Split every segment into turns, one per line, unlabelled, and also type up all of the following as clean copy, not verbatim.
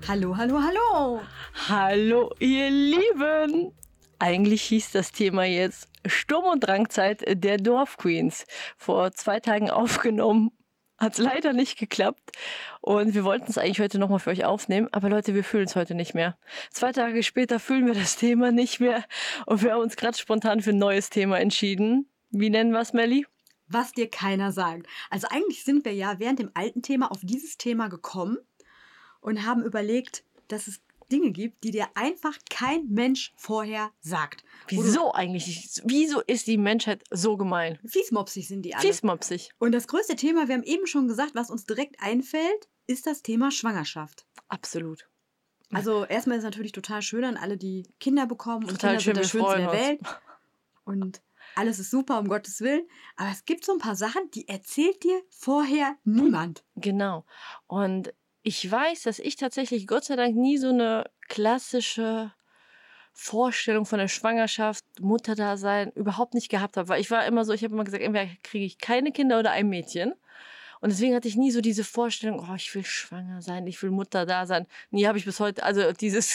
Hallo, hallo, hallo.
Hallo, ihr Lieben! Eigentlich hieß das Thema jetzt Sturm- und Drangzeit der Dorfqueens. Vor 2 Tagen aufgenommen. Hat es leider nicht geklappt. Und wir wollten es eigentlich heute nochmal für euch aufnehmen. Aber Leute, wir fühlen es heute nicht mehr. 2 Tage später fühlen wir das Thema nicht mehr. Und wir haben uns gerade spontan für ein neues Thema entschieden. Wie nennen wir es, Melli?
Was dir keiner sagt. Also eigentlich sind wir ja während dem alten Thema auf dieses Thema gekommen und haben überlegt, dass es Dinge gibt, die dir einfach kein Mensch vorher sagt.
Wieso eigentlich? Wieso ist die Menschheit so gemein?
Fiesmopsig sind die alle.
Fiesmopsig.
Und das größte Thema, wir haben eben schon gesagt, was uns direkt einfällt, ist das Thema Schwangerschaft.
Absolut.
Also erstmal ist es natürlich total schön an alle, die Kinder bekommen. Und
Total
Kinder
schön,
sind das
wir
Schönste
freuen
der
uns.
Welt. Und alles ist super, um Gottes Willen. Aber es gibt so ein paar Sachen, die erzählt dir vorher niemand.
Genau. Und ich weiß, dass ich tatsächlich Gott sei Dank nie so eine klassische Vorstellung von der Schwangerschaft, Mutterdasein überhaupt nicht gehabt habe. Weil ich war immer so, ich habe immer gesagt, entweder kriege ich keine Kinder oder ein Mädchen. Und deswegen hatte ich nie so diese Vorstellung, oh, ich will schwanger sein, ich will Mutter da sein. Nie habe ich bis heute, also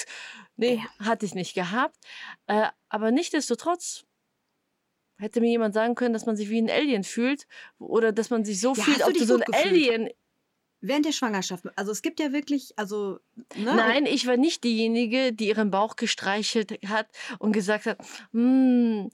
hatte ich nicht gehabt. Aber nichtsdestotrotz hätte mir jemand sagen können, dass man sich wie ein Alien fühlt oder dass man sich so
Ja,
fühlt,
hast du
ob
dich
du so
gut
ein
gefühlt?
Alien.
Während der Schwangerschaft. Also es gibt ja wirklich, ne?
Nein, ich war nicht diejenige, die ihren Bauch gestreichelt hat und gesagt hat, meine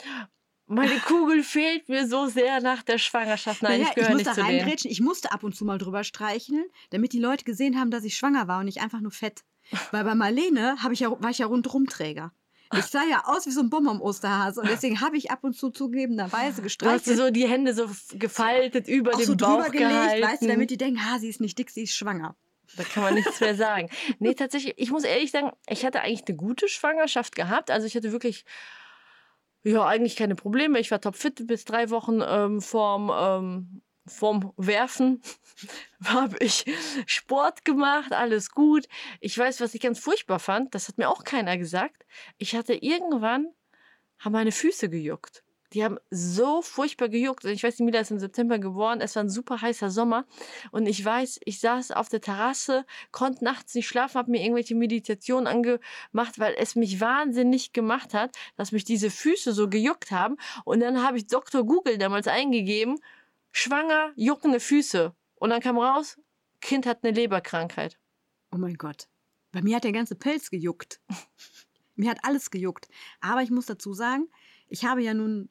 Kugel fehlt mir so sehr nach der Schwangerschaft. Nein,
Naja,
ich gehöre
muss
nicht
da
zu denen.
reingrätschen. Ich musste ab und zu mal drüber streicheln, damit die Leute gesehen haben, dass ich schwanger war und nicht einfach nur fett. Weil bei Marlene war ich ja Rundumträger. Ich sah ja aus wie so ein Bonbon-Osterhase und deswegen habe ich ab und zu zugegebenerweise
Du hast
gestreichelt.
so die Hände so gefaltet über
Auch
dem
so drüber
Bauch
gelegt,
gehalten.
weißt du, damit die denken, sie ist nicht dick, sie ist schwanger.
Da kann man nichts mehr sagen. Nee, tatsächlich, ich muss ehrlich sagen, ich hatte eigentlich eine gute Schwangerschaft gehabt. Also ich hatte wirklich, ja, eigentlich keine Probleme. Ich war topfit bis 3 Wochen vorm Werfen. Habe ich Sport gemacht, alles gut. Ich weiß, was ich ganz furchtbar fand, das hat mir auch keiner gesagt. Haben meine Füße gejuckt. Die haben so furchtbar gejuckt. Und ich weiß, die Mila ist im September geboren. Es war ein super heißer Sommer. Und ich weiß, ich saß auf der Terrasse, konnte nachts nicht schlafen, habe mir irgendwelche Meditationen angemacht, weil es mich wahnsinnig gemacht hat, dass mich diese Füße so gejuckt haben. Und dann habe ich Dr. Google damals eingegeben, schwanger, juckende Füße. Und dann kam raus, Kind hat eine Leberkrankheit.
Oh mein Gott. Bei mir hat der ganze Pelz gejuckt. Mir hat alles gejuckt. Aber ich muss dazu sagen, ich habe ja nun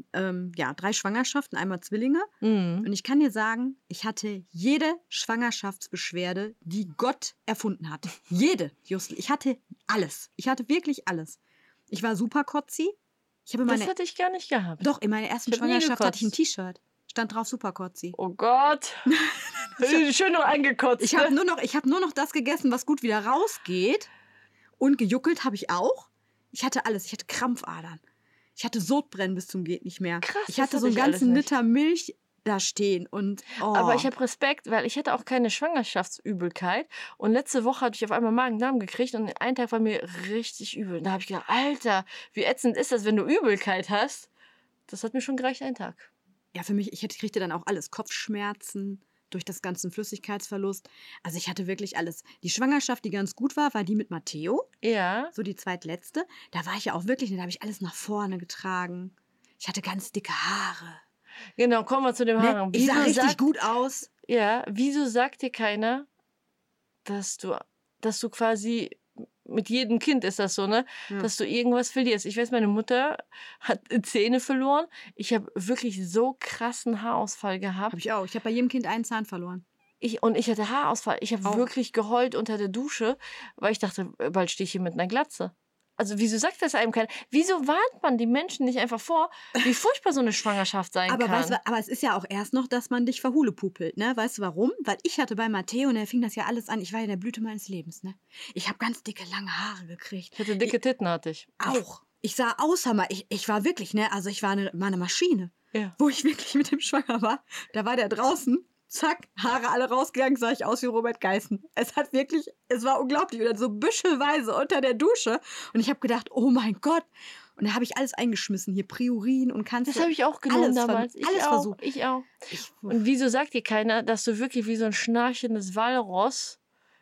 3 Schwangerschaften, einmal Zwillinge. Und ich kann dir sagen, ich hatte jede Schwangerschaftsbeschwerde, die Gott erfunden hat. Jede, Justel. Ich hatte alles. Ich hatte wirklich alles. Ich war super kotzi.
Das hatte ich gar nicht gehabt.
Doch, in meiner ersten
Ich hab nie
Schwangerschaft hatte ich ein
gekotzt.
T-Shirt. Stand drauf super kotzi.
Oh Gott. Schön nur angekotzt.
Ich habe nur noch das gegessen, was gut wieder rausgeht. Und gejuckelt habe ich auch. Ich hatte alles. Ich hatte Krampfadern. Ich hatte Sodbrennen bis zum geht nicht mehr.
Krass,
ich
das
hatte so
hatte
einen
ich alles
ganzen
nicht.
Liter Milch da stehen. Und,
Aber ich habe Respekt, weil ich hatte auch keine Schwangerschaftsübelkeit. Und letzte Woche hatte ich auf einmal Magen-Darm gekriegt und einen Tag war mir richtig übel. Und da habe ich gedacht, Alter, wie ätzend ist das, wenn du Übelkeit hast? Das hat mir schon gereicht, einen Tag.
Ja, für mich, ich kriegte dann auch alles. Kopfschmerzen durch das ganzen Flüssigkeitsverlust. Also ich hatte wirklich alles. Die Schwangerschaft, die ganz gut war die mit Matteo.
Ja.
So die zweitletzte. Da war ich ja auch wirklich, da habe ich alles nach vorne getragen. Ich hatte ganz dicke Haare.
Genau, kommen wir zu dem Haaren.
Ich sah richtig gut aus.
Ja, wieso sagt dir keiner, dass du quasi mit jedem Kind ist das so, ne?
Ja.
Dass du irgendwas verlierst. Ich weiß, meine Mutter hat Zähne verloren. Ich habe wirklich so krassen Haarausfall gehabt.
Habe ich auch. Ich habe bei jedem Kind einen Zahn verloren.
Ich hatte Haarausfall. Ich habe
Auch.
wirklich geheult unter der Dusche, weil ich dachte, bald stehe ich hier mit einer Glatze. Also wieso sagt das einem keiner? Wieso warnt man die Menschen nicht einfach vor, wie furchtbar so eine Schwangerschaft sein
Aber,
kann?
weißt du, aber es ist ja auch erst noch, dass man dich verhulepupelt, ne? Weißt du warum? Weil ich hatte bei Matteo, und da fing das ja alles an, ich war in der Blüte meines Lebens, ne? Ich habe ganz dicke, lange Haare gekriegt.
Ich hatte dicke Titten, hatte ich.
Auch. Ich sah aus, Hammer. Ich war wirklich, ne? Also ich war eine Maschine.
Ja.
Wo ich wirklich mit dem schwanger war, da war der draußen. Zack, Haare alle rausgegangen, sah ich aus wie Robert Geißen. Es war unglaublich. Und dann so büschelweise unter der Dusche. Und ich habe gedacht, oh mein Gott. Und da habe ich alles eingeschmissen. Hier Priorin und kannst
Das habe ich auch genommen damals.
Alles versucht.
Ich auch. Und wieso sagt dir keiner, dass du wirklich wie so ein schnarchendes Walross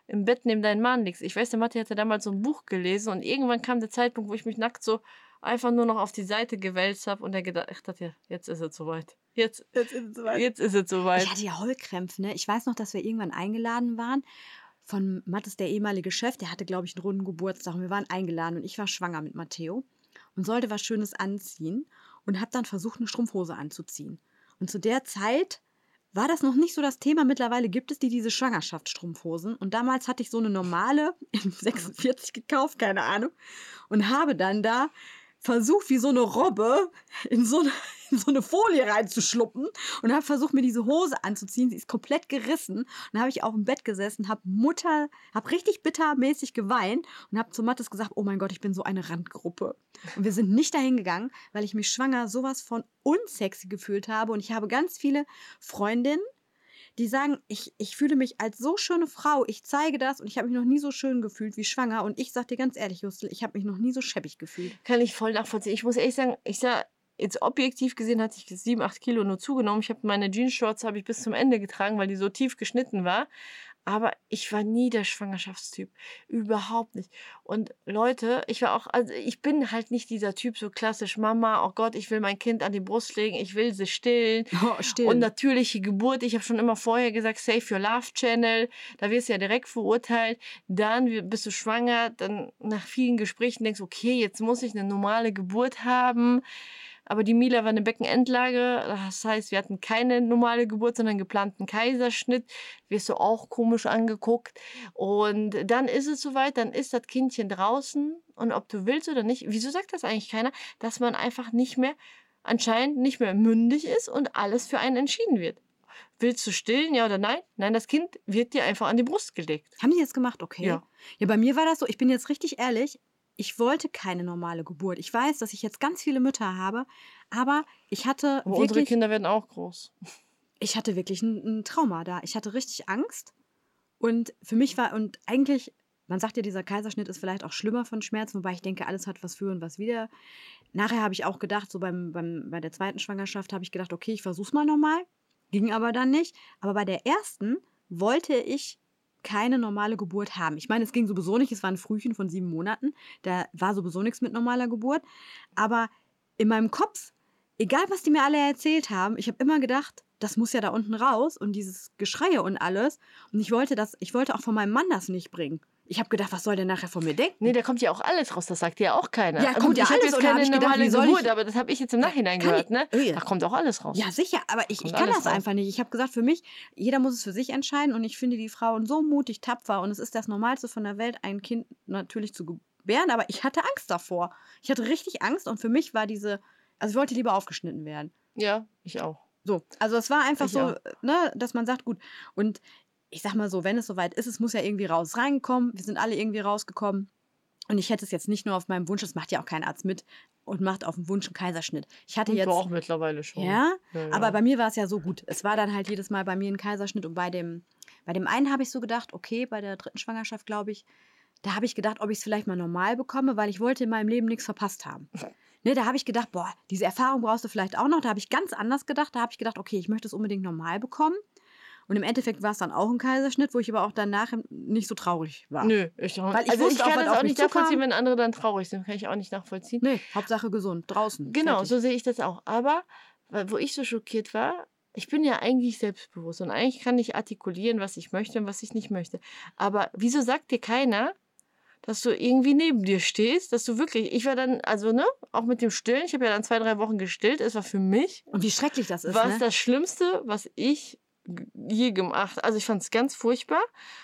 im Bett neben deinem Mann liegst. Ich weiß, der Matti hatte damals so ein Buch gelesen und irgendwann kam der Zeitpunkt, wo ich mich nackt so einfach nur noch auf die Seite gewälzt habe und er gedacht, ich dachte, ja, jetzt ist es soweit. Jetzt ist es soweit.
Ich hatte ja Heulkrämpfe, ne? Ich weiß noch, dass wir irgendwann eingeladen waren von Mattes, der ehemalige Chef, der hatte, glaube ich, einen runden Geburtstag und wir waren eingeladen und ich war schwanger mit Matteo und sollte was Schönes anziehen und habe dann versucht, eine Strumpfhose anzuziehen. Und zu der Zeit war das noch nicht so das Thema. Mittlerweile gibt es diese Schwangerschaftsstrumpfhosen. Und damals hatte ich so eine normale in 46 gekauft, keine Ahnung. Und habe dann da versucht, wie so eine Robbe in so eine Folie reinzuschluppen und habe versucht, mir diese Hose anzuziehen. Sie ist komplett gerissen. Und dann habe ich auf dem Bett gesessen, habe richtig bittermäßig geweint und habe zu Mathis gesagt, oh mein Gott, ich bin so eine Randgruppe. Und wir sind nicht dahin gegangen, weil ich mich schwanger sowas von unsexy gefühlt habe. Und ich habe ganz viele Freundinnen, die sagen, ich fühle mich als so schöne Frau, ich zeige das und ich habe mich noch nie so schön gefühlt wie schwanger. Und ich sage dir ganz ehrlich, Justel, ich habe mich noch nie so schäbig gefühlt.
Kann ich voll nachvollziehen. Ich muss ehrlich sagen, ich sah jetzt objektiv gesehen hatte ich 7, 8 Kilo nur zugenommen. Ich habe meine Jeans-Shorts bis zum Ende getragen, weil die so tief geschnitten war. Aber ich war nie der Schwangerschaftstyp. Überhaupt nicht. Und Leute, ich bin halt nicht dieser Typ, so klassisch Mama, oh Gott, ich will mein Kind an die Brust legen, ich will sie stillen.
Oh, stillen.
Und natürliche Geburt, ich habe schon immer vorher gesagt, Save Your Love Channel, da wirst du ja direkt verurteilt. Dann bist du schwanger, dann nach vielen Gesprächen denkst du, okay, jetzt muss ich eine normale Geburt haben. Aber die Mila war eine Beckenendlage, das heißt, wir hatten keine normale Geburt, sondern einen geplanten Kaiserschnitt. Wirst du auch komisch angeguckt. Und dann ist es soweit, dann ist das Kindchen draußen. Und ob du willst oder nicht, wieso sagt das eigentlich keiner, dass man einfach anscheinend nicht mehr mündig ist und alles für einen entschieden wird. Willst du stillen, ja oder nein? Nein, das Kind wird dir einfach an die Brust gelegt.
Haben die jetzt gemacht? Okay.
Ja.
Ja, bei mir war das so, ich bin jetzt richtig ehrlich, ich wollte keine normale Geburt. Ich weiß, dass ich jetzt ganz viele Mütter habe, aber ich hatte
Aber unsere Kinder werden auch groß.
Ich hatte wirklich ein Trauma da. Ich hatte richtig Angst und für mich und eigentlich, man sagt ja, dieser Kaiserschnitt ist vielleicht auch schlimmer von Schmerzen, wobei ich denke, alles hat was für und was wider. Nachher habe ich auch gedacht, so bei der zweiten Schwangerschaft habe ich gedacht, okay, ich versuch's mal nochmal. Ging aber dann nicht. Aber bei der ersten wollte ich keine normale Geburt haben. Ich meine, es ging sowieso nicht, es war ein Frühchen von 7 Monaten. Da war sowieso nichts mit normaler Geburt. Aber in meinem Kopf, egal was die mir alle erzählt haben, ich habe immer gedacht, das muss ja da unten raus und dieses Geschreie und alles. Und ich wollte auch von meinem Mann das nicht bringen. Ich habe gedacht, was soll der nachher von mir denken?
Nee, da kommt ja auch alles raus, das sagt ja auch keiner.
Ja, kommt ja
ich
alles,
habe jetzt keine normale Geburt, aber das habe ich jetzt im Nachhinein gehört, ne? Da kommt auch alles raus.
Ja, sicher, aber ich kann das einfach nicht. Ich habe gesagt, für mich, jeder muss es für sich entscheiden und ich finde die Frauen so mutig, tapfer und es ist das Normalste von der Welt, ein Kind natürlich zu gebären, aber ich hatte Angst davor. Ich hatte richtig Angst und für mich war ich wollte lieber aufgeschnitten werden.
Ja, ich auch.
So, also es war einfach so, ne, dass man sagt, gut, und ich sag mal so, wenn es soweit ist, es muss ja irgendwie reinkommen. Wir sind alle irgendwie rausgekommen. Und ich hätte es jetzt nicht nur auf meinem Wunsch, das macht ja auch kein Arzt mit und macht auf dem Wunsch einen Kaiserschnitt. Ich hatte jetzt
auch mittlerweile schon.
Ja, aber bei mir war es ja so gut. Es war dann halt jedes Mal bei mir ein Kaiserschnitt und bei dem einen habe ich so gedacht, okay, bei der 3. Schwangerschaft, glaube ich, da habe ich gedacht, ob ich es vielleicht mal normal bekomme, weil ich wollte in meinem Leben nichts verpasst haben. Ne, da habe ich gedacht, boah, diese Erfahrung brauchst du vielleicht auch noch. Da habe ich ganz anders gedacht. Da habe ich gedacht, okay, ich möchte es unbedingt normal bekommen. Und im Endeffekt war es dann auch ein Kaiserschnitt, wo ich aber auch danach nicht so traurig war.
Nö, ich auch nicht.
Weil ich
kann das auch nicht nachvollziehen, wenn andere dann traurig sind. Kann ich auch nicht nachvollziehen.
Nee, Hauptsache gesund, draußen.
Genau,
fertig.
so sehe ich das auch. Aber, wo ich so schockiert war, ich bin ja eigentlich selbstbewusst und eigentlich kann ich artikulieren, was ich möchte und was ich nicht möchte. Aber wieso sagt dir keiner, dass du irgendwie neben dir stehst, dass du wirklich, ich war dann, also ne, auch mit dem Stillen, ich habe ja dann 2, 3 Wochen gestillt, es war für mich.
Und wie schrecklich das ist,
Was das Schlimmste, was ich je gemacht. Also ich fand es ganz furchtbar.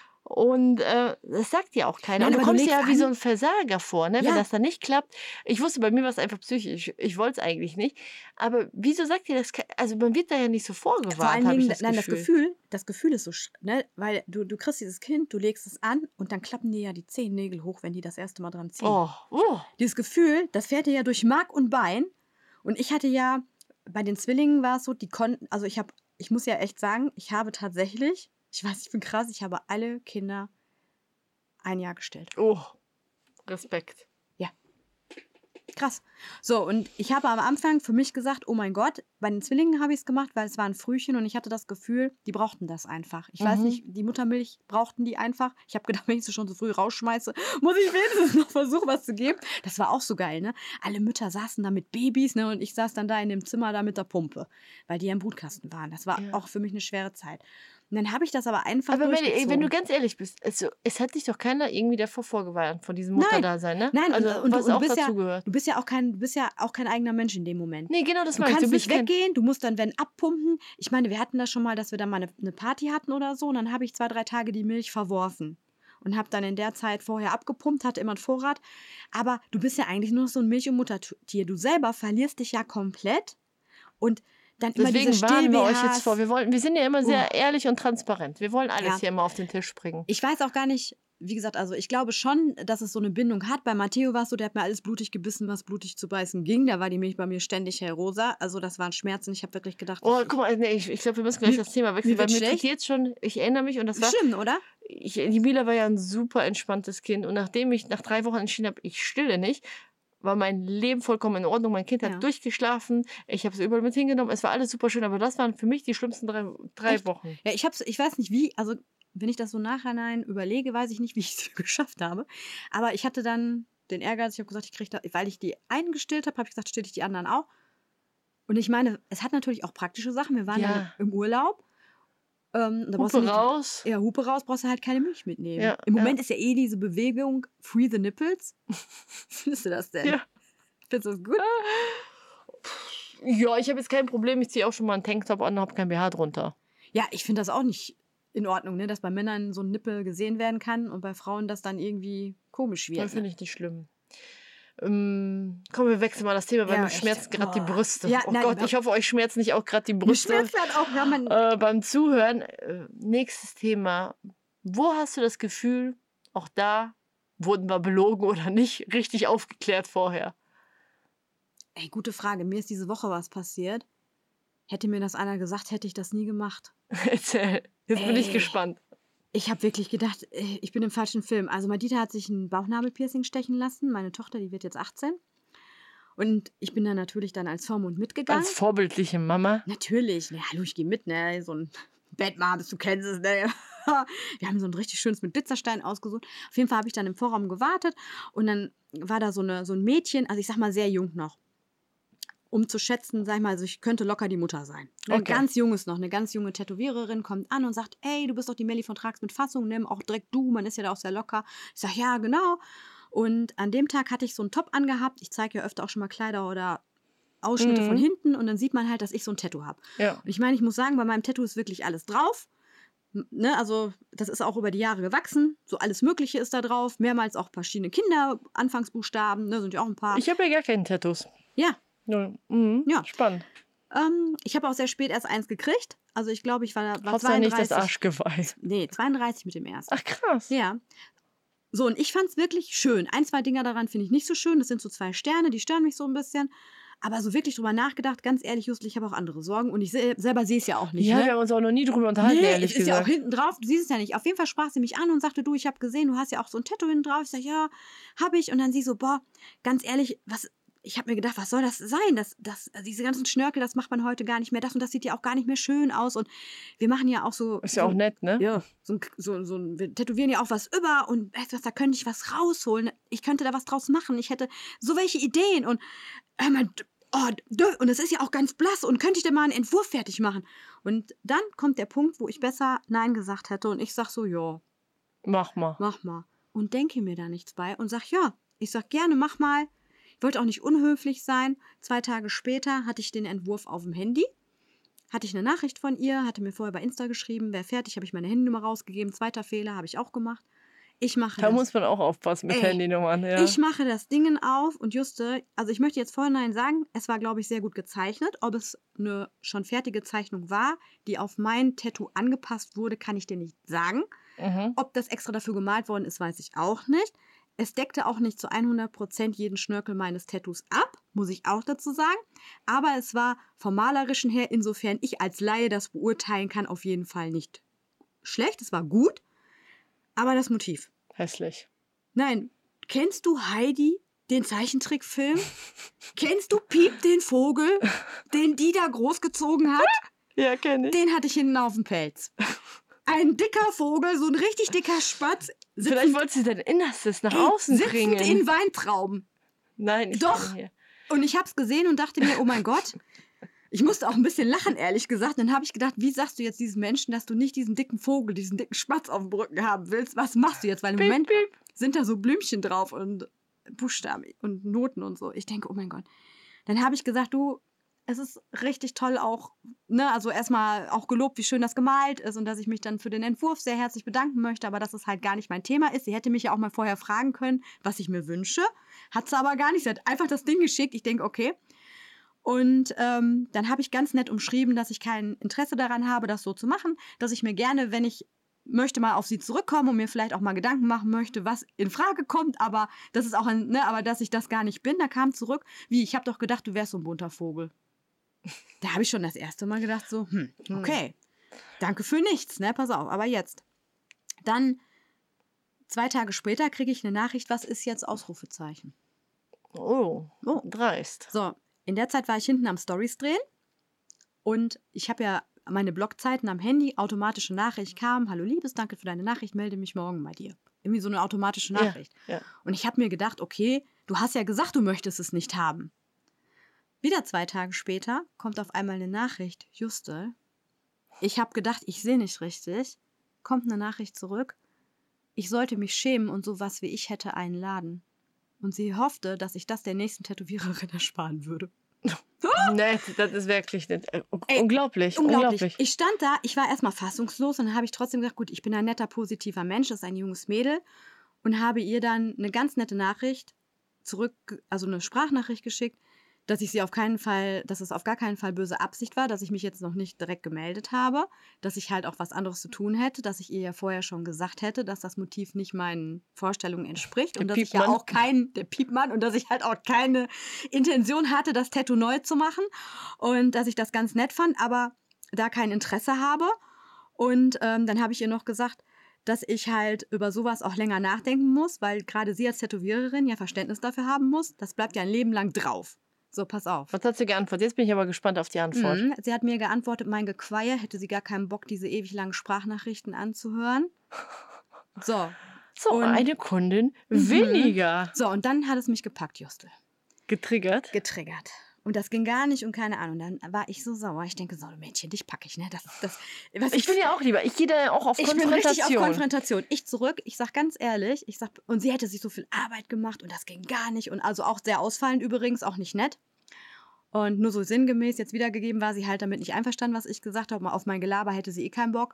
Und das sagt ja auch keiner.
Nein,
und du
aber du
kommst dir ja
legst
wie
an.
so ein Versager vor, ne?
Ja.
Wenn das dann nicht klappt. Ich wusste, bei mir war es einfach psychisch. Ich wollte es eigentlich nicht. Aber wieso sagt ihr das? Also man wird da ja nicht so vorgewarnt,
Vor allen Dingen,
das
Gefühl ist so, ne? Weil du kriegst dieses Kind, du legst es an und dann klappen dir ja die Zehennägel hoch, wenn die das erste Mal dran ziehen.
Oh.
Dieses Gefühl, das fährt dir ja durch Mark und Bein. Und ich hatte ja, bei den Zwillingen war es so, also ich muss ja echt sagen, ich habe tatsächlich, ich weiß, ich bin krass, ich habe alle Kinder 1 Jahr gestillt.
Oh, Respekt.
Ja. Krass. So, und ich habe am Anfang für mich gesagt, oh mein Gott, bei den Zwillingen habe ich es gemacht, weil es waren Frühchen und ich hatte das Gefühl, die brauchten das einfach. Ich weiß nicht, die Muttermilch brauchten die einfach. Ich habe gedacht, wenn ich sie schon so früh rausschmeiße, muss ich wenigstens noch versuchen, was zu geben. Das war auch so geil, ne? Alle Mütter saßen da mit Babys, ne? Und ich saß dann da in dem Zimmer da mit der Pumpe, weil die ja im Brutkasten waren. Das war auch für mich eine schwere Zeit. Und dann habe ich das aber einfach
Aber
durchgezogen.
wenn du ganz ehrlich bist, es hat dich doch keiner irgendwie davor vorgewarnt, von diesem Mutterdasein, ne?
Nein,
also,
und
was
du
auch
bist
dazu
ja,
gehört.
du bist ja auch kein eigener Mensch in dem Moment.
Nee, genau das
Du
meine ich.
kannst
Du bist
nicht weggehen, du musst dann, wenn, abpumpen. Ich meine, wir hatten das schon mal, dass wir da mal eine Party hatten oder so. Und dann habe ich 2, 3 Tage die Milch verworfen. Und habe dann in der Zeit vorher abgepumpt, hatte immer einen Vorrat. Aber du bist ja eigentlich nur noch so ein Milch- und Muttertier. Du selber verlierst dich ja komplett. Und dann immer diese
Deswegen warnen wir euch jetzt
Still-BHs.
vor. Wir sind ja immer sehr ehrlich und transparent. Wir wollen alles
Ja.
hier immer auf den Tisch bringen.
Ich weiß auch gar nicht, wie gesagt, also ich glaube schon, dass es so eine Bindung hat. Bei Matteo war es so, der hat mir alles blutig gebissen, was blutig zu beißen ging. Da war die Milch bei mir ständig hellrosa. Also das waren Schmerzen. Ich habe wirklich gedacht,
Oh, guck mal, nee, ich glaube, wir müssen gleich das Thema wechseln,
mir
weil
wird
mir
schlecht.
tut jetzt schon, ich erinnere mich, und das war,
schlimm, oder?
die Mila war ja ein super entspanntes Kind, und nachdem ich nach 3 Wochen entschieden habe, ich stille nicht, war mein Leben vollkommen in Ordnung. Mein Kind hat durchgeschlafen, ich habe es überall mit hingenommen, es war alles super schön, aber das waren für mich die schlimmsten drei Wochen.
Ja, ich weiß nicht wie, also wenn ich das so nachhinein überlege, weiß ich nicht, wie ich es geschafft habe. Aber ich hatte dann den Ehrgeiz, ich habe gesagt, ich kriege da, weil ich die einen gestillt habe, habe ich gesagt, still ich die anderen auch. Und ich meine, es hat natürlich auch praktische Sachen. Wir waren dann im Urlaub. Da
Hupe raus.
Hupe raus, brauchst du halt keine Milch mitnehmen.
Ja,
Im Moment ist ja diese Bewegung Free the Nipples. Wie findest du das denn?
Ja.
Findest du das gut?
Ja, ich habe jetzt kein Problem. Ich ziehe auch schon mal einen Tanktop an und habe kein BH drunter.
Ja, ich finde das auch nicht in Ordnung, ne? Dass bei Männern so ein Nippel gesehen werden kann und bei Frauen das dann irgendwie komisch wird.
Das finde ich nicht schlimm. Komm, wir wechseln mal das Thema, weil mir schmerzen gerade die Brüste.
Ja,
oh
nein,
Gott, ich hoffe, euch schmerzen nicht auch gerade die Brüste.
Mir schmerzt halt auch, ja, man
Beim Zuhören. Nächstes Thema. Wo hast du das Gefühl, auch da wurden wir belogen oder nicht, richtig aufgeklärt vorher?
Ey, gute Frage. Mir ist diese Woche was passiert. Hätte mir das einer gesagt, hätte ich das nie gemacht.
Erzähl. Jetzt bin ich gespannt.
Ich habe wirklich gedacht, ich bin im falschen Film. Also Madita hat sich ein Bauchnabelpiercing stechen lassen. Meine Tochter, die wird jetzt 18. Und ich bin da natürlich dann als Vormund mitgegangen.
Als vorbildliche Mama?
Natürlich. Na, hallo, ich gehe mit, ne? So ein Bettmabes, du kennst es, ne? Wir haben so ein richtig schönes mit Glitzerstein ausgesucht. Auf jeden Fall habe ich dann im Vorraum gewartet. Und dann war da so ein Mädchen, also ich sag mal sehr jung noch. Um zu schätzen, sag ich mal, also ich könnte locker die Mutter sein. Ein ganz junges noch, eine ganz junge Tätowiererin kommt an und sagt, ey, du bist doch die Melli von Trags mit Fassung, nimm auch direkt du, man ist ja da auch sehr locker. Ich sag, ja, genau. Und an dem Tag hatte ich so einen Top angehabt. Ich zeige ja öfter auch schon mal Kleider oder Ausschnitte von hinten und dann sieht man halt, dass ich so ein Tattoo habe. Ja. Und ich meine, ich muss sagen, bei meinem Tattoo ist wirklich alles drauf. Ne, also das ist auch über die Jahre gewachsen. So alles Mögliche ist da drauf. Mehrmals auch verschiedene Kinder, Anfangsbuchstaben, ne, sind ja auch ein paar.
Ich habe ja gar keine Tattoos.
Ja.
Ja, spannend.
Ich habe auch sehr spät erst eins gekriegt. Also ich glaube, ich war
32. nicht das Arschgeweih.
Nee, 32 mit dem ersten.
Ach, krass.
Ja. So, und ich fand es wirklich schön. 1, 2 Dinger daran finde ich nicht so schön. Das sind so 2 Sterne, die stören mich so ein bisschen. Aber so wirklich drüber nachgedacht, ganz ehrlich, Justel, ich habe auch andere Sorgen. Und ich selber sehe es ja auch nicht.
Ja,
ne?
wir haben uns auch noch nie drüber unterhalten, ehrlich
es ist ja auch hinten drauf. Du siehst es ja nicht. Auf jeden Fall sprach sie mich an und sagte, du, ich habe gesehen, du hast ja auch so ein Tattoo hinten drauf. Ich sage, ja, habe ich. Und dann sie so, boah, ganz ehrlich, ich habe mir gedacht, was soll das sein? Diese ganzen Schnörkel, das macht man heute gar nicht mehr. Das und das sieht ja auch gar nicht mehr schön aus. Und wir machen ja auch so...
Ist ja auch nett, ne?
Ja, wir tätowieren ja auch was über. Und weißt du was, da könnte ich was rausholen. Ich könnte da was draus machen. Ich hätte so welche Ideen. Und und das ist ja auch ganz blass. Und könnte ich da mal einen Entwurf fertig machen? Und dann kommt der Punkt, wo ich besser Nein gesagt hätte. Und ich sag so, ja.
Mach mal.
Und denke mir da nichts bei. Und sag, ja. Ich sag, gerne, mach mal. Ich wollte auch nicht unhöflich sein. 2 Tage später hatte ich den Entwurf auf dem Handy. Hatte ich eine Nachricht von ihr, hatte mir vorher bei Insta geschrieben, wäre fertig, habe ich meine Handynummer rausgegeben. 2. Fehler habe ich auch gemacht.
Da muss man auch aufpassen mit Handynummern. Ja.
Ich mache das Ding auf und Juste, also ich möchte jetzt vorhinein sagen, es war, glaube ich, sehr gut gezeichnet. Ob es eine schon fertige Zeichnung war, die auf mein Tattoo angepasst wurde, kann ich dir nicht sagen. Ob das extra dafür gemalt worden ist, weiß ich auch nicht. Es deckte auch nicht zu 100% jeden Schnörkel meines Tattoos ab, muss ich auch dazu sagen. Aber es war vom Malerischen her, insofern ich als Laie das beurteilen kann, auf jeden Fall nicht schlecht. Es war gut, aber das Motiv.
Hässlich.
Nein, kennst du Heidi, den Zeichentrickfilm? Kennst du Piep, den Vogel, den die da großgezogen hat?
Ja, kenne ich.
Den hatte ich hinten auf dem Pelz. Ein dicker Vogel, so ein richtig dicker Spatz.
Vielleicht wollte sie dein Innerstes nach außen bringen.
Sitzend in Weintrauben.
Nein, ich
Doch.
Hier.
Und ich habe es gesehen und dachte mir, oh mein Gott. Ich musste auch ein bisschen lachen, ehrlich gesagt. Dann habe ich gedacht, wie sagst du jetzt diesen Menschen, dass du nicht diesen dicken Vogel, diesen dicken Spatz auf dem Rücken haben willst? Was machst du jetzt? Weil im Moment sind da so Blümchen drauf und Buchstaben und Noten und so. Ich denke, oh mein Gott. Dann habe ich gesagt, du, es ist richtig toll auch, ne, also erstmal auch gelobt, wie schön das gemalt ist und dass ich mich dann für den Entwurf sehr herzlich bedanken möchte, aber dass es halt gar nicht mein Thema ist. Sie hätte mich ja auch mal vorher fragen können, was ich mir wünsche. Hat sie aber gar nicht. Sie hat einfach das Ding geschickt. Ich denke, okay. Und dann habe ich ganz nett umschrieben, dass ich kein Interesse daran habe, das so zu machen, dass ich mir gerne, wenn ich möchte, mal auf sie zurückkommen und mir vielleicht auch mal Gedanken machen möchte, was in Frage kommt, aber das ist auch aber dass ich das gar nicht bin. Da kam zurück, wie, ich habe doch gedacht, du wärst so ein bunter Vogel. Da habe ich schon das erste Mal gedacht, so, okay, danke für nichts, ne, pass auf, aber jetzt. Dann 2 Tage später kriege ich eine Nachricht, was ist jetzt Ausrufezeichen?
Oh, dreist.
So, in der Zeit war ich hinten am Stories drehen und ich habe ja meine Blogzeiten am Handy, automatische Nachricht kam, hallo Liebes, danke für deine Nachricht, melde mich morgen bei dir. Irgendwie so eine automatische Nachricht.
Ja.
Und ich habe mir gedacht, okay, du hast ja gesagt, du möchtest es nicht haben. Wieder 2 Tage später kommt auf einmal eine Nachricht, Juste, ich habe gedacht, ich sehe nicht richtig, kommt eine Nachricht zurück, ich sollte mich schämen und sowas wie ich hätte einen Laden. Und sie hoffte, dass ich das der nächsten Tätowiererin ersparen würde.
Nee, das ist wirklich nicht. Unglaublich.
Ich stand da, ich war erstmal fassungslos und dann habe ich trotzdem gesagt, gut, ich bin ein netter, positiver Mensch, das ist ein junges Mädel und habe ihr dann eine ganz nette Nachricht also eine Sprachnachricht geschickt, dass es auf gar keinen Fall böse Absicht war, dass ich mich jetzt noch nicht direkt gemeldet habe, dass ich halt auch was anderes zu tun hätte, dass ich ihr ja vorher schon gesagt hätte, dass das Motiv nicht meinen Vorstellungen entspricht und dass ich ja auch der Piepmann und dass ich halt auch keine Intention hatte, das Tattoo neu zu machen und dass ich das ganz nett fand, aber da kein Interesse habe. Und dann habe ich ihr noch gesagt, dass ich halt über sowas auch länger nachdenken muss, weil gerade sie als Tätowiererin ja Verständnis dafür haben muss. Das bleibt ja ein Leben lang drauf. So, pass auf.
Was hat sie geantwortet? Jetzt bin ich aber gespannt auf die Antwort.
Sie hat mir geantwortet, mein Gequaie, hätte sie gar keinen Bock, diese ewig langen Sprachnachrichten anzuhören. So,
eine Kundin weniger.
So, und dann hat es mich gepackt, Justel.
Getriggert.
Und das ging gar nicht und keine Ahnung. Dann war ich so sauer. Ich denke, so, Mädchen, dich packe ich, ne?
Ich bin ja auch lieber. Ich gehe da auch auf Konfrontation.
Ich bin richtig auf Konfrontation. Ich zurück, ich sag ganz ehrlich, und sie hätte sich so viel Arbeit gemacht und das ging gar nicht. Und also auch sehr ausfallend übrigens, auch nicht nett. Und nur so sinngemäß jetzt wiedergegeben war sie halt damit nicht einverstanden, was ich gesagt habe. Auf mein Gelaber hätte sie keinen Bock.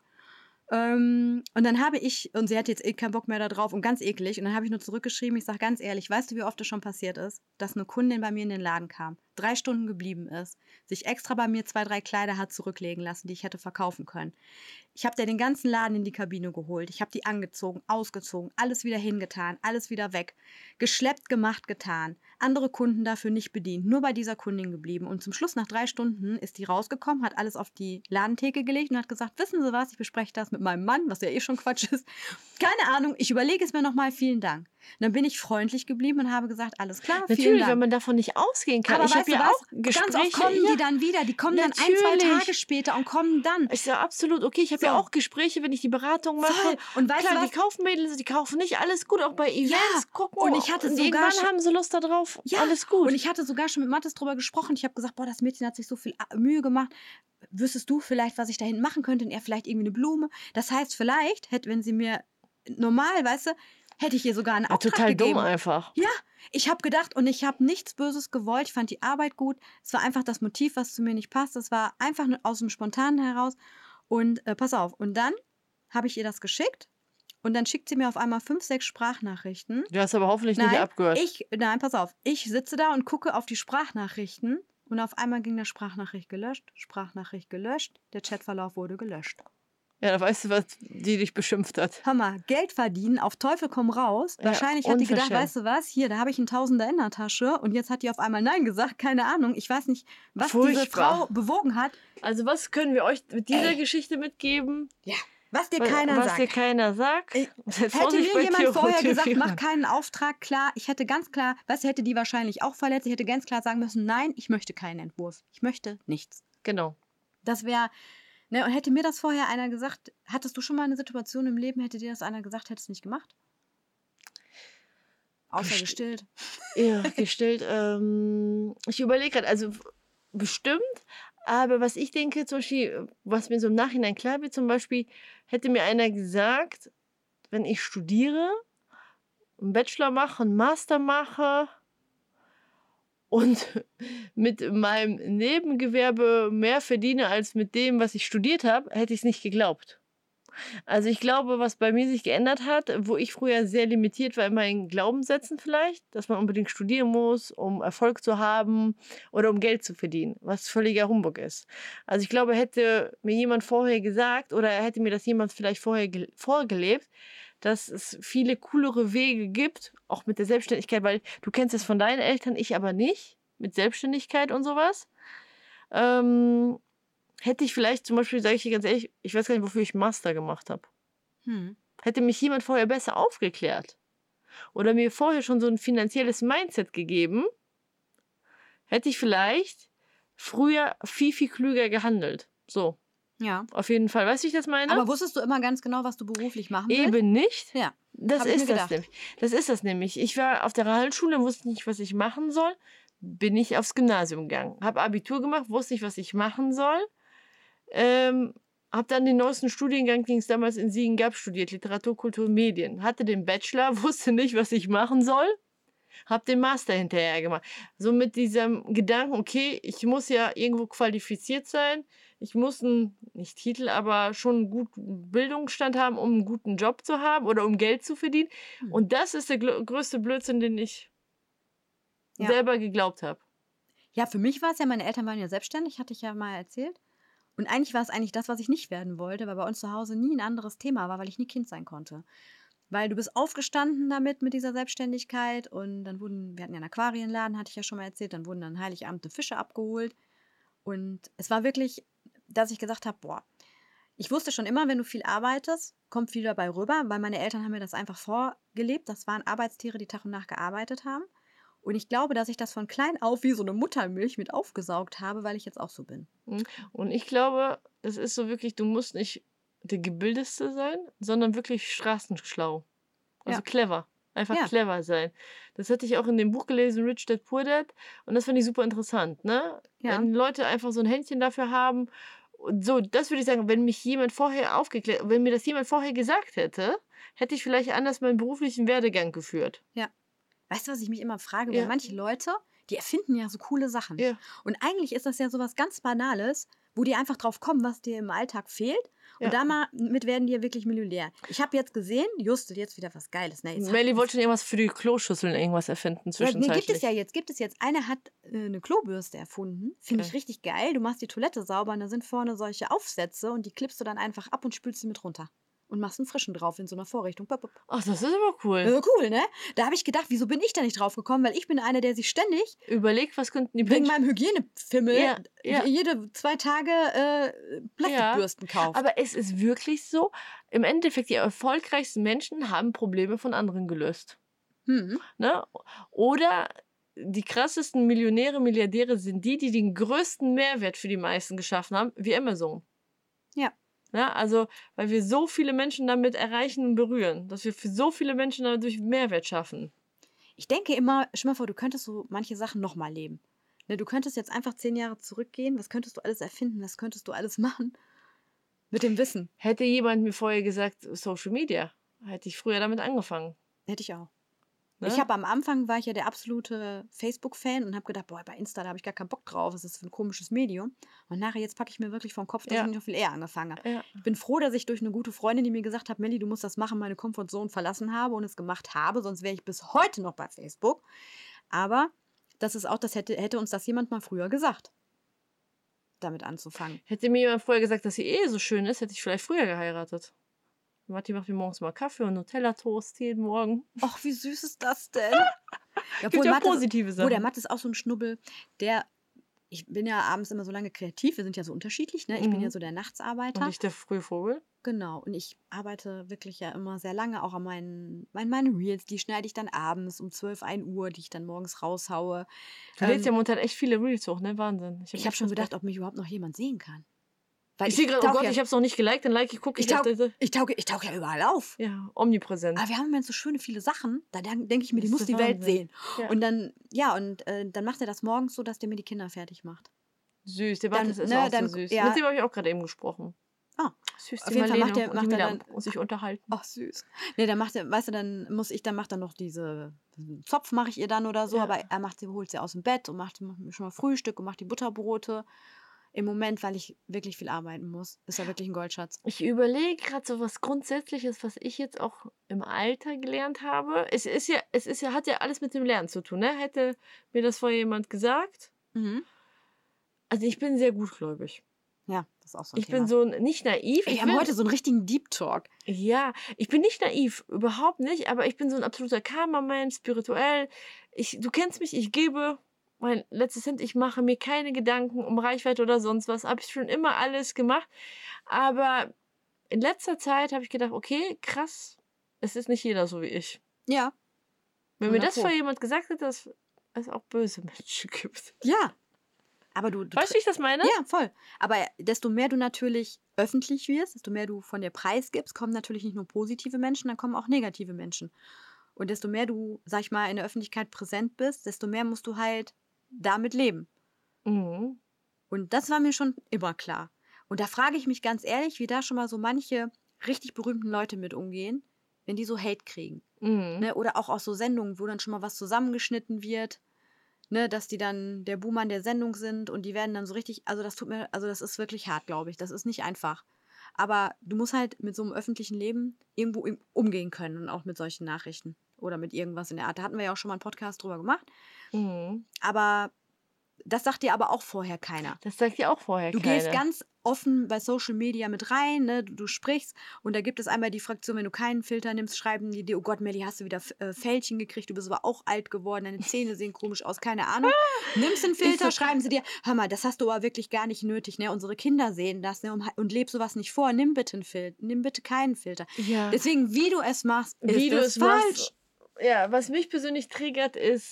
Und dann und sie hat jetzt keinen Bock mehr da drauf und ganz eklig. Und dann habe ich nur zurückgeschrieben, ich sage ganz ehrlich, weißt du, wie oft es schon passiert ist, dass eine Kundin bei mir in den Laden kam, 3 Stunden geblieben ist, sich extra bei mir 2, 3 Kleider hat zurücklegen lassen, die ich hätte verkaufen können. Ich habe dir den ganzen Laden in die Kabine geholt, ich habe die angezogen, ausgezogen, alles wieder hingetan, alles wieder weg, geschleppt, gemacht, getan. Andere Kunden dafür nicht bedient, nur bei dieser Kundin geblieben. Und zum Schluss, nach 3 Stunden, ist die rausgekommen, hat alles auf die Ladentheke gelegt und hat gesagt, wissen Sie was, ich bespreche das mit meinem Mann, was ja eh schon Quatsch ist. Keine Ahnung, ich überlege es mir nochmal, vielen Dank. Und dann bin ich freundlich geblieben und habe gesagt, alles klar, vielen Dank.
Natürlich, wenn man davon nicht ausgehen kann.
Aber ich habe ja auch Gespräche. Ganz oft kommen die dann wieder, die kommen dann 1, 2 Tage später und kommen dann.
Ist ja absolut okay, ich habe ja auch Gespräche, wenn ich die Beratung mache. Voll.
Und weißt
klar,
du was?
Die kaufen Mädels, die kaufen nicht, alles gut, auch bei Events, gucken.
Und ich hatte
irgendwann haben sie Lust darauf, alles gut.
Und ich hatte sogar schon mit Mathis drüber gesprochen. Ich habe gesagt, boah, das Mädchen hat sich so viel Mühe gemacht. Wüsstest du vielleicht, was ich da hinten machen könnte? Und er vielleicht irgendwie eine Blume. Das heißt, vielleicht wenn sie mir normal, weißt du, hätte ich ihr sogar einen Auftrag
total
gegeben.
Dumm einfach.
Ja, ich habe gedacht und ich habe nichts Böses gewollt. Ich fand die Arbeit gut. Es war einfach das Motiv, was zu mir nicht passt. Das war einfach aus dem Spontanen heraus. Und pass auf. Und dann habe ich ihr das geschickt. Und dann schickt sie mir auf einmal 5, 6 Sprachnachrichten.
Du hast aber hoffentlich nicht abgehört.
Nein, pass auf. Ich sitze da und gucke auf die Sprachnachrichten. Und auf einmal ging der Sprachnachricht gelöscht. Der Chatverlauf wurde gelöscht.
Ja, da weißt du, was die dich beschimpft hat.
Hör mal, Geld verdienen, auf Teufel komm raus. Wahrscheinlich hat die gedacht, weißt du was, hier, da habe ich einen Tausender in der Tasche und jetzt hat die auf einmal Nein gesagt, keine Ahnung. Ich weiß nicht, was diese Frau bewogen hat.
Also was können wir euch mit dieser Geschichte mitgeben?
Ja. Was dir keiner
was
sagt.
dir keiner sagt.
Hätte mir jemand vorher gesagt, mach keinen Auftrag, klar, ich hätte ganz klar, hätte die wahrscheinlich auch verletzt, ich hätte ganz klar sagen müssen, nein, ich möchte keinen Entwurf. Ich möchte nichts.
Genau.
Das wäre, ne, und hätte mir das vorher einer gesagt, hattest du schon mal eine Situation im Leben, hätte dir das einer gesagt, hättest du nicht gemacht? Außer gestillt.
Ja, gestillt. Ich überlege gerade, also bestimmt, aber was ich denke, zum Beispiel, was mir so im Nachhinein klar wird, zum Beispiel, hätte mir einer gesagt, wenn ich studiere, einen Bachelor mache, einen Master mache und mit meinem Nebengewerbe mehr verdiene als mit dem, was ich studiert habe, hätte ich es nicht geglaubt. Also ich glaube, was bei mir sich geändert hat, wo ich früher sehr limitiert war in meinen Glaubenssätzen vielleicht, dass man unbedingt studieren muss, um Erfolg zu haben oder um Geld zu verdienen, was völliger Humbug ist. Also ich glaube, hätte mir jemand vorher gesagt oder hätte mir das jemand vielleicht vorher vorgelebt, dass es viele coolere Wege gibt, auch mit der Selbstständigkeit, weil du kennst es von deinen Eltern, ich aber nicht, mit Selbstständigkeit und sowas. Hätte ich vielleicht zum Beispiel, sage ich dir ganz ehrlich, ich weiß gar nicht, wofür ich Master gemacht habe. Hätte mich jemand vorher besser aufgeklärt oder mir vorher schon so ein finanzielles Mindset gegeben, hätte ich vielleicht früher viel, viel klüger gehandelt. So.
Ja.
Auf jeden Fall. Weißt du, wie ich das meine?
Aber wusstest du immer ganz genau, was du beruflich machen willst?
Eben nicht.
Ja.
Das ist das nämlich. Das ist das nämlich. Ich war auf der Realschule, wusste nicht, was ich machen soll. Bin ich aufs Gymnasium gegangen. Habe Abitur gemacht, wusste nicht, was ich machen soll. Habe dann den neuesten Studiengang, den es damals in Siegen gab, studiert, Literatur, Kultur, Medien. Hatte den Bachelor, wusste nicht, was ich machen soll. Habe den Master hinterher gemacht. So mit diesem Gedanken, okay, ich muss ja irgendwo qualifiziert sein. Ich muss nicht Titel, aber schon einen guten Bildungsstand haben, um einen guten Job zu haben oder um Geld zu verdienen. Und das ist der größte Blödsinn, den ich selber geglaubt habe.
Ja, für mich war es ja, meine Eltern waren ja selbstständig, hatte ich ja mal erzählt. Und eigentlich war es das, was ich nicht werden wollte, weil bei uns zu Hause nie ein anderes Thema war, weil ich nie Kind sein konnte. Weil du bist aufgestanden mit dieser Selbstständigkeit und dann wir hatten ja einen Aquarienladen, hatte ich ja schon mal erzählt, dann wurden dann Heiligabend Fische abgeholt. Und es war wirklich, dass ich gesagt habe, boah, ich wusste schon immer, wenn du viel arbeitest, kommt viel dabei rüber, weil meine Eltern haben mir das einfach vorgelebt. Das waren Arbeitstiere, die Tag und Nacht gearbeitet haben. Und ich glaube, dass ich das von klein auf wie so eine Muttermilch mit aufgesaugt habe, weil ich jetzt auch so bin.
Und ich glaube, es ist so wirklich, du musst nicht der Gebildetste sein, sondern wirklich straßenschlau. Also clever. Einfach clever sein. Das hatte ich auch in dem Buch gelesen, Rich Dad, Poor Dad. Und das fand ich super interessant, ne? Ja. Wenn Leute einfach so ein Händchen dafür haben. Und so, das würde ich sagen, wenn mir das jemand vorher gesagt hätte, hätte ich vielleicht anders meinen beruflichen Werdegang geführt.
Ja. Weißt du, was ich mich immer frage? Weil manche Leute, die erfinden ja so coole Sachen.
Ja.
Und eigentlich ist das ja so was ganz Banales, wo die einfach drauf kommen, was dir im Alltag fehlt. Und damit werden die ja wirklich Millionär. Ich habe jetzt gesehen, jetzt wieder was Geiles. Ne,
Melli wollte schon irgendwas für die Kloschüsseln irgendwas erfinden zwischenzeitlich.
Gibt es jetzt. Eine hat eine Klobürste erfunden. Finde ich richtig geil. Du machst die Toilette sauber und da sind vorne solche Aufsätze und die klippst du dann einfach ab und spülst sie mit runter. Und machst einen frischen drauf in so einer Vorrichtung.
Ach, das ist aber cool.
Cool, ne? Da habe ich gedacht, wieso bin ich da nicht drauf gekommen? Weil ich bin einer, der sich ständig
überlegt, was könnten die
wegen meinem Hygienefimmel jede 2 Tage Plastikbürsten kauft.
Aber es ist wirklich so, im Endeffekt, die erfolgreichsten Menschen haben Probleme von anderen gelöst. Ne? Oder die krassesten Millionäre, Milliardäre sind die den größten Mehrwert für die meisten geschaffen haben, wie Amazon.
Ja.
Ja, also, weil wir so viele Menschen damit erreichen und berühren, dass wir für so viele Menschen dadurch Mehrwert schaffen.
Ich denke immer, stell mal vor, du könntest so manche Sachen nochmal leben. Ne, du könntest jetzt einfach 10 Jahre zurückgehen, was könntest du alles erfinden, was könntest du alles machen mit dem Wissen?
Hätte jemand mir vorher gesagt, Social Media, hätte ich früher damit angefangen.
Hätte ich auch. Ne? Am Anfang war ich ja der absolute Facebook-Fan und habe gedacht, boah, bei Insta, da habe ich gar keinen Bock drauf, was ist das für ein komisches Medium. Und nachher, jetzt packe ich mir wirklich vom Kopf, dass ich noch viel eher angefangen habe. Ja. Ich bin froh, dass ich durch eine gute Freundin, die mir gesagt hat, Melli, du musst das machen, meine Comfortzone verlassen habe und es gemacht habe, sonst wäre ich bis heute noch bei Facebook. Aber das ist auch, das hätte uns das jemand mal früher gesagt, damit anzufangen.
Hätte mir jemand vorher gesagt, dass sie so schön ist, hätte ich vielleicht früher geheiratet. Matti macht mir morgens mal Kaffee und Nutella-Toast jeden Morgen.
Ach, wie süß ist das denn?
Gibt ja positive Sachen.
Der Matt ist auch so ein Schnubbel, ich bin ja abends immer so lange kreativ. Wir sind ja so unterschiedlich, ne? Ich bin ja so der
Und
Nachtsarbeiter.
ich der Frühvogel.
Genau. Und ich arbeite wirklich ja immer sehr lange auch an meinen Reels. Die schneide ich dann abends um 12, 1 Uhr, die ich dann morgens raushaue.
Du lädst ja
Ähm,
momentan echt viele Reels hoch, ne? Wahnsinn. Ich habe
ich habe
echt
schon
Respekt.
gedacht, ob mich überhaupt noch jemand sehen kann. Weil
Ich sehe gerade, oh
tauche
Gott,
ja,
ich habe es noch nicht geliked, dann gucke
ich
ich auf
tauche
diese.
ich tauche ja überall auf.
Ja, omnipräsent.
Aber wir haben im Moment so schöne viele Sachen, da denke ich mir, die
Das
muss
ist
die
der
Welt
Wahnsinn.
sehen.
Ja.
Und dann, ja, dann macht er das morgens so, dass der mir die Kinder fertig macht.
Süß, der
Dann,
Mathis ist
ne,
auch so
dann,
süß.
ja,
Mit dem habe ich auch gerade eben gesprochen. Süß,
auf
die
jeden Fall
Marlene und die
macht er
Mila
dann,
muss sich unterhalten.
ach süß. Nee, dann macht er, weißt du, macht dann noch diesen Zopf mache ich ihr dann oder so,
Ja.
aber holt sie aus dem Bett und macht schon mal Frühstück und macht die Butterbrote. Im Moment, weil ich wirklich viel arbeiten muss, ist er wirklich ein Goldschatz.
Ich überlege gerade so was Grundsätzliches, was ich jetzt auch im Alter gelernt habe. Hat ja alles mit dem Lernen zu tun, ne? Hätte mir das vorher jemand gesagt.
Mhm.
Also ich bin sehr gutgläubig.
Ja, das ist auch so ein
Ich
Thema.
bin so nicht naiv.
Ey, wir haben heute so einen richtigen Deep Talk.
Ja, ich bin nicht naiv, überhaupt nicht, aber ich bin so ein absoluter Karma-Mensch, spirituell. Du kennst mich, ich gebe mein letztes Cent, ich mache mir keine Gedanken um Reichweite oder sonst was. Habe ich schon immer alles gemacht. Aber in letzter Zeit habe ich gedacht, okay, krass, es ist nicht jeder so wie ich.
Ja.
Wenn mir das
100 Pro.
vorher jemand gesagt hätte, dass es auch böse Menschen gibt.
Ja. Aber
Weißt du, wie ich das meine?
ja, voll. Aber desto mehr du natürlich öffentlich wirst, desto mehr du von dir preisgibst, kommen natürlich nicht nur positive Menschen, dann kommen auch negative Menschen. Und desto mehr du, sag ich mal, in der Öffentlichkeit präsent bist, desto mehr musst du halt damit leben.
Mhm.
Und das war mir schon immer klar. Und da frage ich mich ganz ehrlich, wie da schon mal so manche richtig berühmten Leute mit umgehen, wenn die so Hate kriegen.
Mhm.
Ne? Oder auch aus so Sendungen, wo dann schon mal was zusammengeschnitten wird. Ne, dass die dann der Buhmann der Sendung sind und die werden dann so richtig, also das ist wirklich hart, glaube ich. Das ist nicht einfach. Aber du musst halt mit so einem öffentlichen Leben irgendwo umgehen können und auch mit solchen Nachrichten oder mit irgendwas in der Art. Da hatten wir ja auch schon mal einen Podcast drüber gemacht.
Mhm.
Aber das sagt dir aber auch vorher keiner.
Das sagt ja auch vorher
Du
keiner.
gehst ganz offen bei Social Media mit rein, ne? Du sprichst und da gibt es einmal die Fraktion, wenn du keinen Filter nimmst, schreiben die dir, oh Gott, Melli, hast du wieder Fältchen gekriegt, du bist aber auch alt geworden, deine Zähne sehen komisch aus, keine Ahnung. Nimmst einen Filter, schreiben sie dir, hör mal, das hast du aber wirklich gar nicht nötig, ne? Unsere Kinder sehen das, ne? Und leb sowas nicht vor, nimm bitte einen Filter, nimm bitte keinen Filter.
Ja.
Deswegen, wie du es machst,
Wie
ist
du
es
es
falsch.
machst. Ja, was mich persönlich triggert, ist,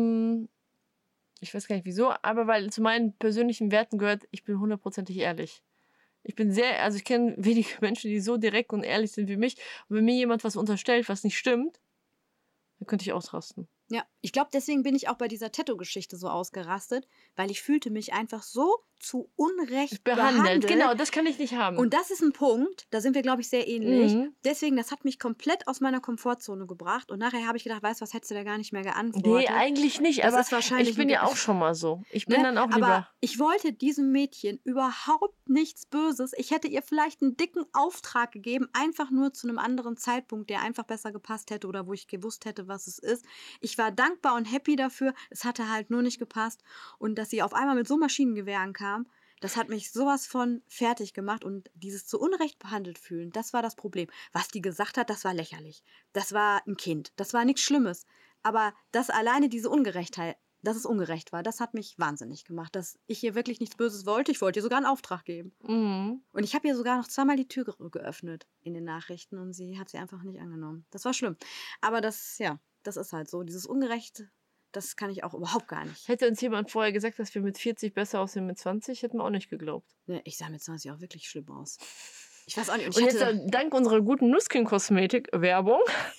ich weiß gar nicht wieso, aber weil zu meinen persönlichen Werten gehört, ich bin 100%ig ehrlich. Ich kenne wenige Menschen, die so direkt und ehrlich sind wie mich. Und wenn mir jemand was unterstellt, was nicht stimmt, dann könnte ich ausrasten.
Ja, ich glaube, deswegen bin ich auch bei dieser Tattoo-Geschichte so ausgerastet, weil ich fühlte mich einfach so zu Unrecht behandelt.
Genau, das kann ich nicht haben.
Und das ist ein Punkt, da sind wir, glaube ich, sehr ähnlich.
Mhm.
Deswegen, das hat mich komplett aus meiner Komfortzone gebracht. Und nachher habe ich gedacht, weißt du, was hättest du da gar nicht mehr
Nee,
geantwortet?
eigentlich nicht,
Das
aber
ist wahrscheinlich
ich bin ja auch schon mal so. Ich bin dann auch
Aber
lieber.
ich wollte diesem Mädchen überhaupt nichts Böses. Ich hätte ihr vielleicht einen dicken Auftrag gegeben, einfach nur zu einem anderen Zeitpunkt, der einfach besser gepasst hätte oder wo ich gewusst hätte, was es ist. Ich war dankbar und happy dafür. Es hatte halt nur nicht gepasst. Und dass sie auf einmal mit so Maschinengewehren kam, das hat mich sowas von fertig gemacht. Und dieses zu Unrecht behandelt fühlen, das war das Problem. Was die gesagt hat, das war lächerlich. Das war ein Kind. Das war nichts Schlimmes. Aber dass alleine diese Ungerechtheit, dass es ungerecht war, das hat mich wahnsinnig gemacht. Dass ich ihr wirklich nichts Böses wollte. Ich wollte ihr sogar einen Auftrag geben.
Mhm.
Und ich habe ihr sogar noch zweimal die Tür geöffnet in den Nachrichten und sie hat sie einfach nicht angenommen. Das war schlimm. Aber das ist halt so. Dieses Ungerechte, das kann ich auch überhaupt gar nicht.
Hätte uns jemand vorher gesagt, dass wir mit 40 besser aussehen mit 20, hätten wir auch nicht geglaubt.
Ne, ich sah mit 20 auch wirklich schlimm aus. Ich weiß auch nicht.
Und jetzt dank unserer guten Nuskin-Kosmetik-Werbung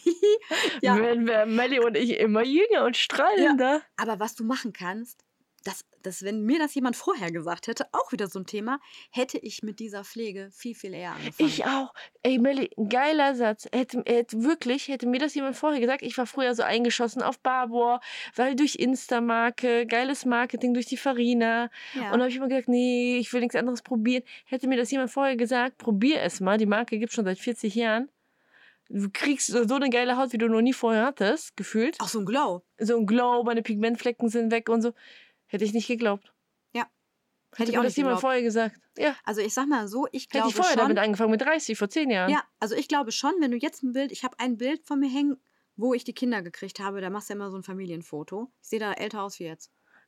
Ja.
werden wir, Melli und ich, immer jünger und strahlender.
Aber was du machen kannst, wenn mir das jemand vorher gesagt hätte, auch wieder so ein Thema, hätte ich mit dieser Pflege viel, viel eher angefangen.
Ich auch. Ey, Melli, ein geiler Satz. Hätte mir das jemand vorher gesagt, ich war früher so eingeschossen auf Barbour, weil durch Insta-Marke, geiles Marketing durch die Farina.
Ja.
Und da habe ich immer gesagt, nee, ich will nichts anderes probieren. Hätte mir das jemand vorher gesagt, probier es mal. Die Marke gibt es schon seit 40 Jahren. Du kriegst so eine geile Haut, wie du noch nie vorher hattest, gefühlt.
Auch so ein Glow.
So ein Glow, meine Pigmentflecken sind weg und so. Hätte ich nicht geglaubt.
Ja.
Hätte ich auch das jemand vorher gesagt. Ja.
Also ich sag mal so, ich glaube
Hätte ich vorher
schon,
damit angefangen, mit 30, vor 10 Jahren.
Ja, also ich glaube schon, wenn du jetzt ich habe ein Bild von mir hängen, wo ich die Kinder gekriegt habe, da machst du ja immer so ein Familienfoto. Ich sehe da älter aus wie jetzt.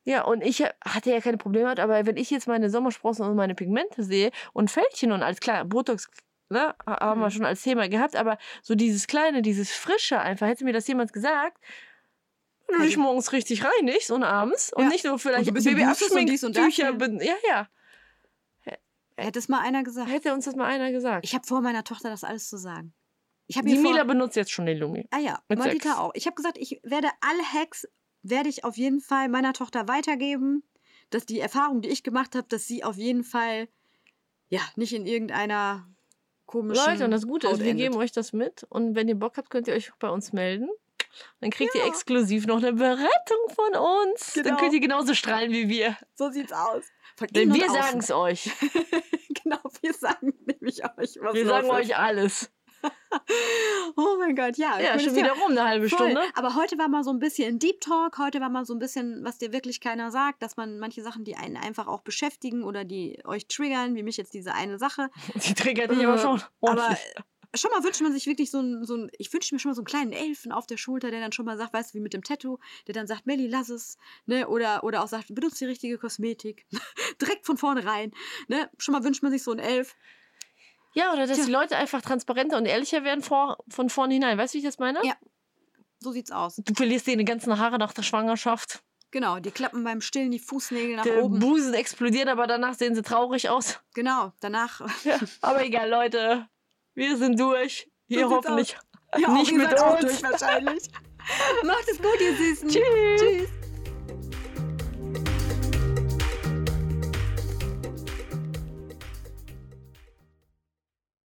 Ja, und ich hatte ja keine Probleme, aber wenn ich jetzt meine Sommersprossen und meine Pigmente sehe und Fältchen und alles, klar, Botox, ne, haben wir schon als Thema gehabt, aber so dieses Kleine, dieses Frische einfach, hätte mir das jemand gesagt, wenn du dich morgens richtig reinigst und abends und nicht nur vielleicht Babyabschminktücher. Ja.
Hätte es mal einer gesagt.
Hätte uns das mal einer gesagt.
Ich habe vor, meiner Tochter das alles zu sagen.
Die Mila benutzt jetzt schon den Lumi.
Ah ja, Madita auch. Ich habe gesagt, ich werde alle Hacks, werde ich auf jeden Fall meiner Tochter weitergeben, dass die Erfahrung, die ich gemacht habe, dass sie auf jeden Fall nicht in irgendeiner komischen
Leute, und das Gute ist, wir geben euch das mit und wenn ihr Bock habt, könnt ihr euch bei uns melden. Dann kriegt ihr exklusiv noch eine Beratung von uns. Genau. Dann könnt ihr genauso strahlen wie wir.
So sieht's aus.
Denn wir sagen es euch.
Genau, wir sagen nämlich euch, was
wir sagen euch alles.
Oh mein Gott, ja.
Ja, schon wieder rum, eine halbe Stunde.
Aber heute war mal so ein bisschen Deep Talk. Heute war mal so ein bisschen, was dir wirklich keiner sagt, dass man manche Sachen, die einen einfach auch beschäftigen oder die euch triggern, wie mich jetzt diese eine Sache.
Die triggert dich aber schon.
Aber schon mal wünscht man sich wirklich ich wünsche mir schon mal so einen kleinen Elfen auf der Schulter, der dann schon mal sagt, weißt du, wie mit dem Tattoo, der dann sagt, Melli, lass es, ne, oder auch sagt, benutzt die richtige Kosmetik, direkt von vornherein, ne, schon mal wünscht man sich so einen Elf.
Ja, oder dass die Leute einfach transparenter und ehrlicher werden von vornherein, weißt du, wie ich das meine?
Ja, so sieht's aus.
Du verlierst dir die ganzen Haare nach der Schwangerschaft.
Genau, die klappen beim Stillen die Fußnägel nach
der
oben.
Der Busen explodiert, aber danach sehen sie traurig aus.
Genau, danach.
Ja, aber egal, Leute. Wir sind durch. Hier so hoffentlich
ja,
nicht mit uns.
Auch durch wahrscheinlich. Macht es gut, ihr Süßen.
Tschüss.
Tschüss.